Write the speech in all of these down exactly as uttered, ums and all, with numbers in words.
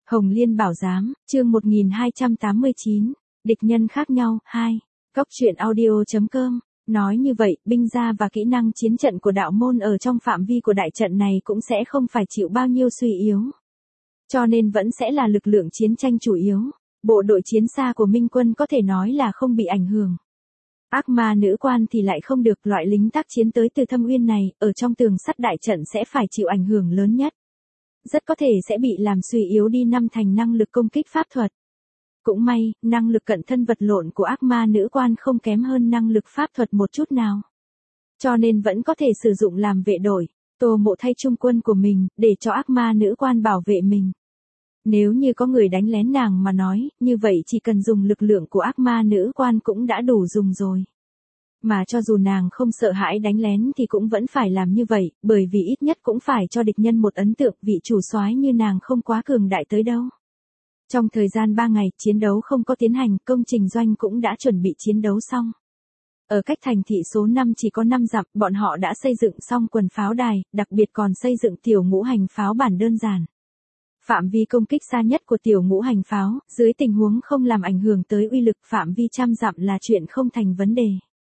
Hồng Liên Bảo Giám, chương một nghìn hai trăm tám mươi chín, địch nhân khác nhau, hai. Cóc truyện audio.com, nói như vậy, binh gia và kỹ năng chiến trận của đạo môn ở trong phạm vi của đại trận này cũng sẽ không phải chịu bao nhiêu suy yếu. Cho nên vẫn sẽ là lực lượng chiến tranh chủ yếu, bộ đội chiến xa của Minh quân có thể nói là không bị ảnh hưởng. Ác ma nữ quan thì lại không được, loại lính tác chiến tới từ Thâm Uyên này, ở trong tường sắt đại trận sẽ phải chịu ảnh hưởng lớn nhất. Rất có thể sẽ bị làm suy yếu đi năm thành năng lực công kích pháp thuật. Cũng may, năng lực cận thân vật lộn của ác ma nữ quan không kém hơn năng lực pháp thuật một chút nào. Cho nên vẫn có thể sử dụng làm vệ đội, Tô Mộ thay trung quân của mình, để cho ác ma nữ quan bảo vệ mình. Nếu như có người đánh lén nàng mà nói, như vậy chỉ cần dùng lực lượng của ác ma nữ quan cũng đã đủ dùng rồi. Mà cho dù nàng không sợ hãi đánh lén thì cũng vẫn phải làm như vậy, bởi vì ít nhất cũng phải cho địch nhân một ấn tượng vị chủ soái như nàng không quá cường đại tới đâu. Trong thời gian ba ngày, chiến đấu không có tiến hành, công trình doanh cũng đã chuẩn bị chiến đấu xong. Ở cách thành thị số năm chỉ có năm dặm, bọn họ đã xây dựng xong quần pháo đài, đặc biệt còn xây dựng tiểu ngũ hành pháo bản đơn giản. Phạm vi công kích xa nhất của tiểu ngũ hành pháo, dưới tình huống không làm ảnh hưởng tới uy lực phạm vi trăm dặm là chuyện không thành vấn đề.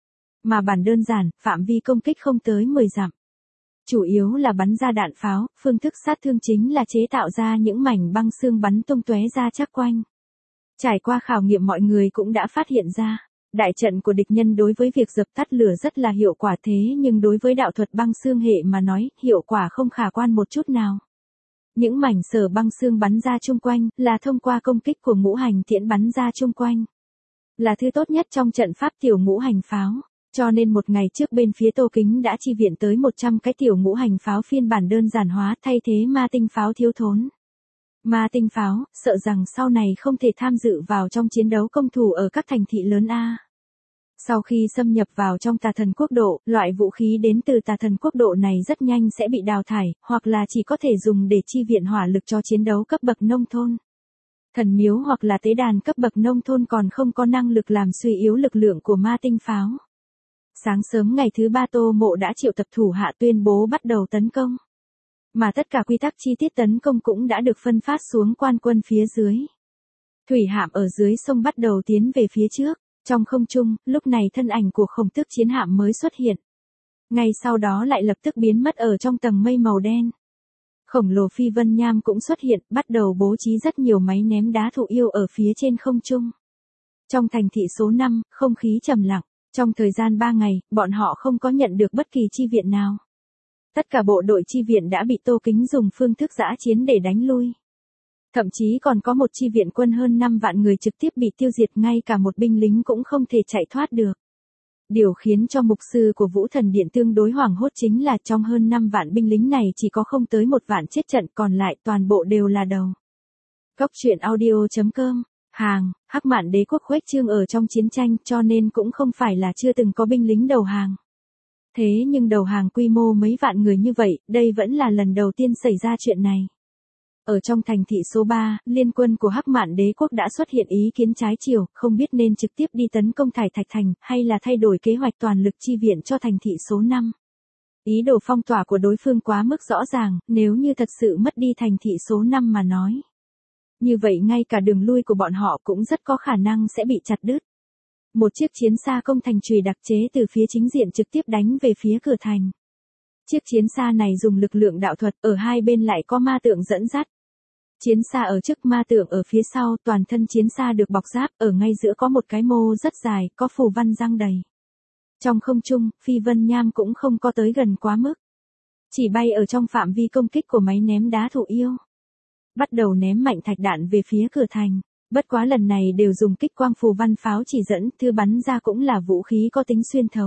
Mà bản đơn giản, phạm vi công kích không tới mười dặm. Chủ yếu là bắn ra đạn pháo, phương thức sát thương chính là chế tạo ra những mảnh băng xương bắn tung tóe ra chắc quanh. Trải qua khảo nghiệm mọi người cũng đã phát hiện ra, đại trận của địch nhân đối với việc dập tắt lửa rất là hiệu quả, thế nhưng đối với đạo thuật băng xương hệ mà nói, hiệu quả không khả quan một chút nào. Những mảnh sở băng xương bắn ra chung quanh, là thông qua công kích của ngũ hành tiễn bắn ra chung quanh. Là thứ tốt nhất trong trận pháp tiểu ngũ hành pháo. Cho nên một ngày trước bên phía Tô Kính đã chi viện tới một trăm cái tiểu ngũ hành pháo phiên bản đơn giản hóa, thay thế ma tinh pháo thiếu thốn. Ma tinh pháo, sợ rằng sau này không thể tham dự vào trong chiến đấu công thủ ở các thành thị lớn A. Sau khi xâm nhập vào trong tà thần quốc độ, loại vũ khí đến từ tà thần quốc độ này rất nhanh sẽ bị đào thải, hoặc là chỉ có thể dùng để chi viện hỏa lực cho chiến đấu cấp bậc nông thôn. Thần miếu hoặc là tế đàn cấp bậc nông thôn còn không có năng lực làm suy yếu lực lượng của ma tinh pháo. Sáng sớm ngày thứ ba Tô Mộ đã triệu tập thủ hạ tuyên bố bắt đầu tấn công. Mà tất cả quy tắc chi tiết tấn công cũng đã được phân phát xuống quan quân phía dưới. Thủy hạm ở dưới sông bắt đầu tiến về phía trước. Trong không trung, lúc này thân ảnh của khổng tước chiến hạm mới xuất hiện. Ngay sau đó lại lập tức biến mất ở trong tầng mây màu đen. Khổng lồ phi vân nham cũng xuất hiện, bắt đầu bố trí rất nhiều máy ném đá thụ yêu ở phía trên không trung. Trong thành thị số năm, không khí trầm lặng. Trong thời gian ba ngày, bọn họ không có nhận được bất kỳ chi viện nào. Tất cả bộ đội chi viện đã bị Tô Kính dùng phương thức dã chiến để đánh lui. Thậm chí còn có một chi viện quân hơn năm vạn người trực tiếp bị tiêu diệt, ngay cả một binh lính cũng không thể chạy thoát được. Điều khiến cho mục sư của Vũ Thần Điện tương đối hoảng hốt chính là trong hơn năm vạn binh lính này chỉ có không tới một vạn chết trận, còn lại toàn bộ đều là đầu. Cóc truyện audio.com, hàng, Hắc Mạn Đế quốc khuếch trương ở trong chiến tranh, cho nên cũng không phải là chưa từng có binh lính đầu hàng. Thế nhưng đầu hàng quy mô mấy vạn người như vậy, đây vẫn là lần đầu tiên xảy ra chuyện này. Ở trong thành thị số ba, liên quân của Hắc Mạn Đế quốc đã xuất hiện ý kiến trái chiều, không biết nên trực tiếp đi tấn công Thải Thạch Thành, hay là thay đổi kế hoạch toàn lực chi viện cho thành thị số năm. Ý đồ phong tỏa của đối phương quá mức rõ ràng, nếu như thật sự mất đi thành thị số năm mà nói. Như vậy ngay cả đường lui của bọn họ cũng rất có khả năng sẽ bị chặt đứt. Một chiếc chiến xa công thành chùy đặc chế từ phía chính diện trực tiếp đánh về phía cửa thành. Chiếc chiến xa này dùng lực lượng đạo thuật, ở hai bên lại có ma tượng dẫn dắt. Chiến xa ở trước, ma tượng ở phía sau, toàn thân chiến xa được bọc giáp, ở ngay giữa có một cái mô rất dài, có phù văn răng đầy. Trong không trung, phi vân nham cũng không có tới gần quá mức. Chỉ bay ở trong phạm vi công kích của máy ném đá thụ yêu. Bắt đầu ném mạnh thạch đạn về phía cửa thành. Bất quá lần này đều dùng kích quang phù văn pháo chỉ dẫn, thư bắn ra cũng là vũ khí có tính xuyên thấu.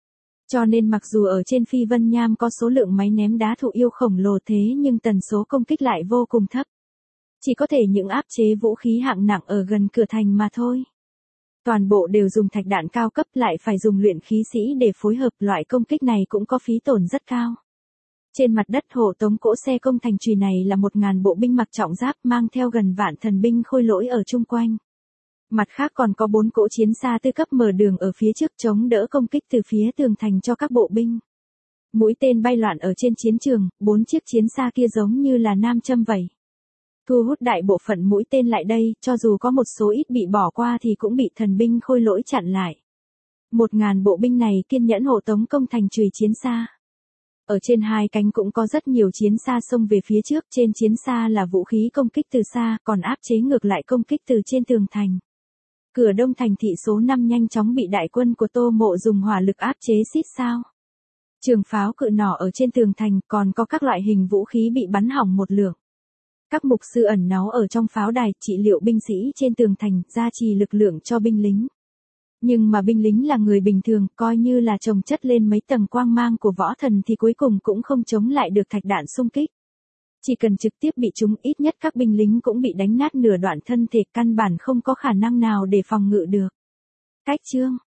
Cho nên mặc dù ở trên phi vân nham có số lượng máy ném đá thụ yêu khổng lồ thế nhưng tần số công kích lại vô cùng thấp. Chỉ có thể những áp chế vũ khí hạng nặng ở gần cửa thành mà thôi. Toàn bộ đều dùng thạch đạn cao cấp, lại phải dùng luyện khí sĩ để phối hợp, loại công kích này cũng có phí tổn rất cao. Trên mặt đất hộ tống cỗ xe công thành chùy này là một ngàn bộ binh mặc trọng giáp mang theo gần vạn thần binh khôi lỗi ở chung quanh. Mặt khác còn có bốn cỗ chiến xa tư cấp mở đường ở phía trước chống đỡ công kích từ phía tường thành cho các bộ binh. Mũi tên bay loạn ở trên chiến trường, bốn chiếc chiến xa kia giống như là nam châm vậy. thu hút đại bộ phận mũi tên lại đây, cho dù có một số ít bị bỏ qua thì cũng bị thần binh Khôi Lỗi chặn lại. Một ngàn bộ binh này kiên nhẫn hộ tống công thành trùy chiến xa. Ở trên hai cánh cũng có rất nhiều chiến xa xông về phía trước, trên chiến xa là vũ khí công kích từ xa, còn áp chế ngược lại công kích từ trên tường thành. Cửa đông thành thị số năm nhanh chóng bị đại quân của Tô Mộ dùng hỏa lực áp chế xít sao. Trường pháo cự nỏ ở trên tường thành, còn có các loại hình vũ khí bị bắn hỏng một lượng. Các mục sư ẩn náu ở trong pháo đài, trị liệu binh sĩ trên tường thành, gia trì lực lượng cho binh lính. Nhưng mà binh lính là người bình thường, coi như là chồng chất lên mấy tầng quang mang của võ thần thì cuối cùng cũng không chống lại được thạch đạn xung kích. Chỉ cần trực tiếp bị trúng, ít nhất các binh lính cũng bị đánh nát nửa đoạn thân thể, căn bản không có khả năng nào để phòng ngự được. Cách chương